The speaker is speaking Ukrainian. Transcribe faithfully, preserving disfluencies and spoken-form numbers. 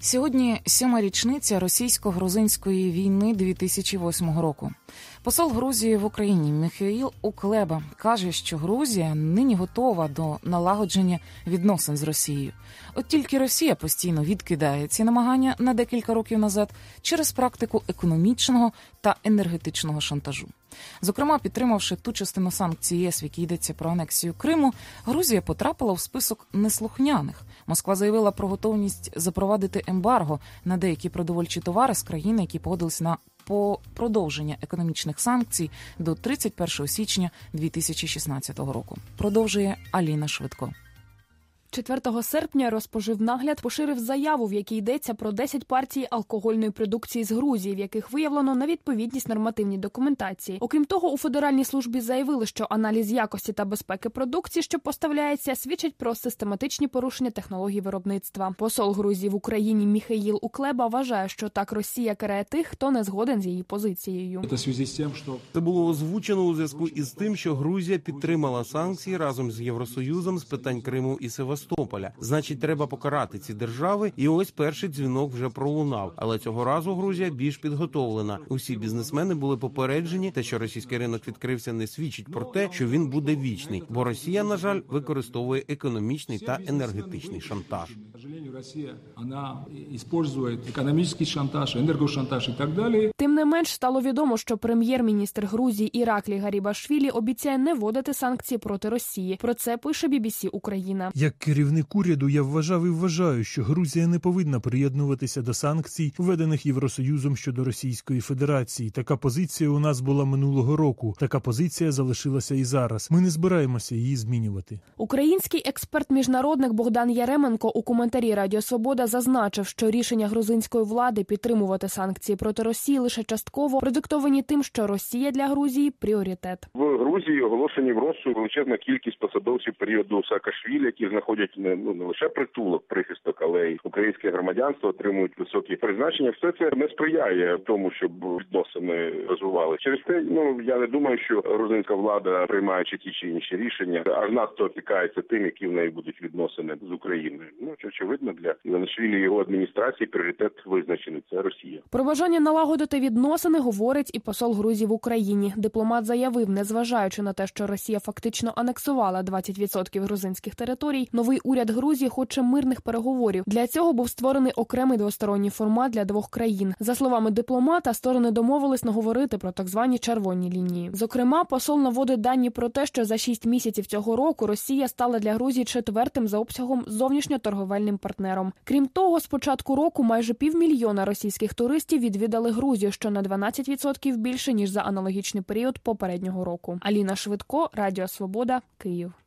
Сьогодні сьома річниця російсько-грузинської війни дві тисячі восьмого року. Посол Грузії в Україні Міхеїл Укулеба каже, що Грузія нині готова до налагодження відносин з Росією. От тільки Росія постійно відкидає ці намагання на декілька років назад через практику економічного та енергетичного шантажу. Зокрема, підтримавши ту частину санкцій ЄС, в якій йдеться про анексію Криму, Грузія потрапила в список неслухняних. Москва заявила про готовність запровадити ембарго на деякі продовольчі товари з країни, які погодилися на по продовження економічних санкцій до тридцять першого січня дві тисячі шістнадцятого року. Продовжує Аліна Швидко. четвертого серпня Розпоживнагляд поширив заяву, в якій йдеться про десять партій алкогольної продукції з Грузії, в яких виявлено невідповідність нормативній документації. Окрім того, у Федеральній службі заявили, що аналіз якості та безпеки продукції, що поставляється, свідчить про систематичні порушення технологій виробництва. Посол Грузії в Україні Міхеїл Укулеба вважає, що так Росія карає тих, хто не згоден з її позицією. Це було озвучено у зв'язку із тим, що Грузія підтримала санкції разом з Євросоюзом з питань Криму і Севастополя. Значить, треба покарати ці держави, і ось перший дзвінок вже пролунав. Але цього разу Грузія більш підготовлена. Усі бізнесмени були попереджені, те, що російський ринок відкрився, не свідчить про те, що він буде вічний. Бо Росія, на жаль, використовує економічний та енергетичний шантаж. Росія, вона використовує економічний шантаж, енергошантаж і так далі. Тим не менш, стало відомо, що прем'єр-міністр Грузії Іраклі Гарібашвілі обіцяє не вводити санкції проти Росії. Про це пише бі бі сі Україна. Як керівник уряду я вважав і вважаю, що Грузія не повинна приєднуватися до санкцій, введених Євросоюзом щодо Російської Федерації. Така позиція у нас була минулого року. Така позиція залишилася і зараз. Ми не збираємося її змінювати. Український експерт-міжнародник Богдан Яременко у коментарі Радіо Свобода зазначив, що рішення грузинської влади підтримувати санкції проти Росії лише частково продиктовані тим, що Росія для Грузії – пріоритет. В Грузії оголошені в розшук величезна кількість посадовців періоду Саакашвілі, які знаходять не, ну, не лише притулок, прихисток, але й українське громадянство, отримують високі призначення. Все це не сприяє тому, щоб відносини розвивали. Через те, ну, я не думаю, що грузинська влада, приймаючи ті чи інші рішення, аж надто опікається тим, які в неї будуть відносини з Україною. Ну, очевидно, для Іванішвілі і його адміністрації пріоритет визначений – це Росія. Про бажання налагодити відносини говорить і посол Грузії в Україні. Дипломат заявив, незважаючи на те, що Росія фактично анексувала двадцять відсотків грузинських територій, новий уряд Грузії хоче мирних переговорів. Для цього був створений окремий двосторонній формат для двох країн. За словами дипломата, сторони домовились наговорити про так звані червоні лінії. Зокрема, посол наводить дані про те, що за шість місяців цього року Росія стала для Грузії четвертим за обсягом зовнішньоторговельним партнером. Крім того, з початку року майже півмільйона російських туристів відвідали Грузію, що на дванадцять відсотків більше, ніж за аналогічний період попереднього року. Аліна Швидко, Радіо Свобода, Київ.